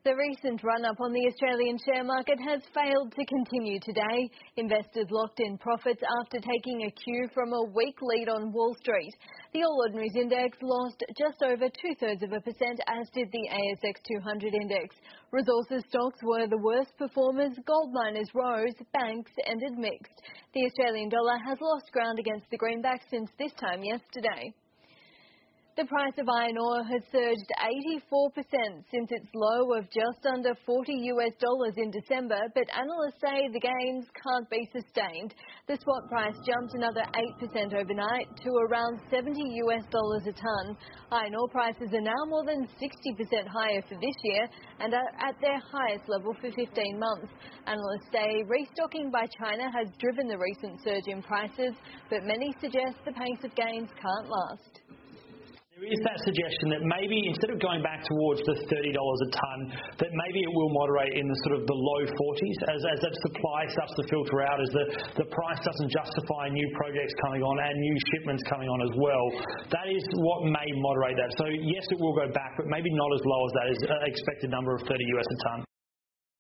The recent run-up on the Australian share market has failed to continue today. Investors locked in profits after taking a cue from a weak lead on Wall Street. The All Ordinaries Index lost just over 0.2%, as did the ASX 200 Index. Resources stocks were the worst performers. Gold miners rose, banks ended mixed. The Australian dollar has lost ground against the greenback since this time yesterday. The price of iron ore has surged 84% since its low of just under $40 in December, but analysts say the gains can't be sustained. The spot price jumped another 8% overnight to around $70 a tonne. Iron ore prices are now more than 60% higher for this year and are at their highest level for 15 months. Analysts say restocking by China has driven the recent surge in prices, but many suggest the pace of gains can't last. There is that suggestion that maybe instead of going back towards the $30 a tonne, that maybe it will moderate in the sort of the low 40s as that supply starts to filter out, as the price doesn't justify new projects coming on and new shipments coming on as well. That is what may moderate that. So yes, it will go back, but maybe not as low as that expected number of $30 a tonne.